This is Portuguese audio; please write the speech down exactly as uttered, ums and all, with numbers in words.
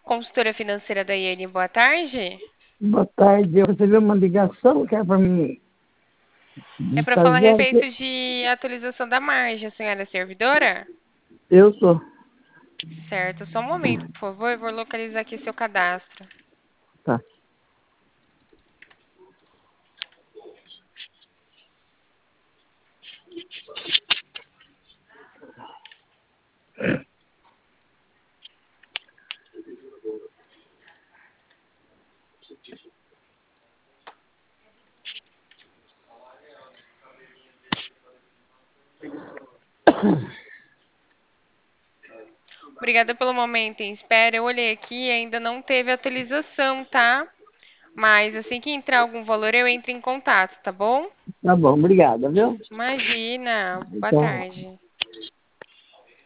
Consultora financeira da Iane, boa tarde. Boa tarde, eu recebi uma ligação que é para mim É para falar a fazer. respeito de atualização da margem. A senhora é servidora? Eu sou. Certo, só um momento, por favor. Eu vou localizar aqui seu cadastro. Tá. Obrigada pelo momento em espera. Eu olhei aqui e ainda não teve atualização, tá? Mas assim que entrar algum valor, eu entro em contato, tá bom? Tá bom, obrigada, viu? Imagina. Boa Tchau. tarde.